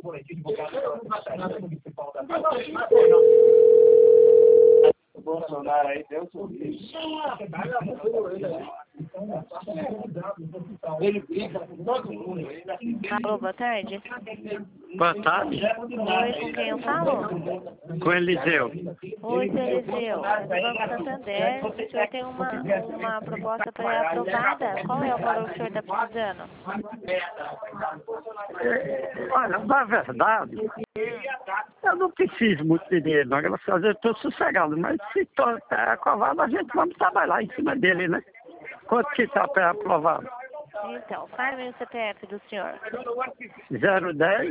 O Bolsonaro aí deu sorriso. Ele brinca com todo mundo. Alô, boa tarde. Boa tarde. Oi, com quem eu falo? Com Eliseu. Oi, seu Eliseu. É do Banco Santander. O senhor tem uma proposta pré-aprovada. Qual é o valor que o senhor está precisando? Olha, na verdade, eu não preciso muito de dinheiro, não. Graças a Deus, eu estou sossegado. Mas se estou aprovado, a gente vamos trabalhar em cima dele, né? Quanto que está pré-aprovado? Então, fale o CPF do senhor. 010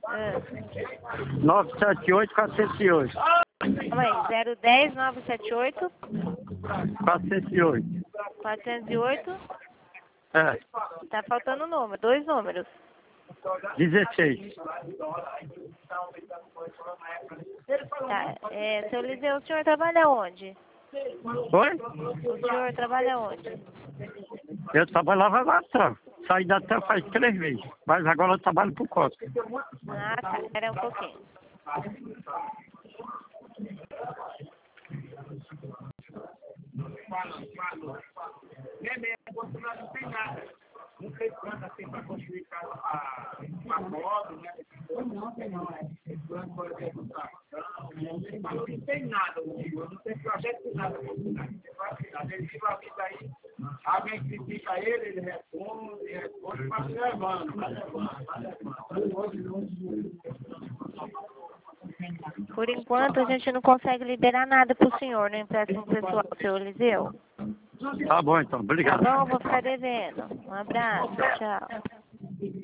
978 408. Calma aí, 010 978 408. 408. É, Tá faltando um número, 2 números. 16. Tá, seu Eliseu, o senhor trabalha onde? Oi? O senhor trabalha onde? Eu trabalhava lá atrás. Saí da TAM faz 3 meses. Mas agora eu trabalho por conta. Ah, tá, espera um pouquinho. Bolsonaro não tem nada. Não fez plano assim para construir casa para pobre, né? Não tem plano, por exemplo, não tem nada, não tem projeto de nada. Ele vive a vida aí, alguém critica ele responde, mas levando. Por enquanto, a gente não consegue liberar nada pro senhor no empréstimo pessoal, seu Eliseu. Tá bom, então. Obrigado. Tá bom, vou ficar devendo. Um abraço, tchau.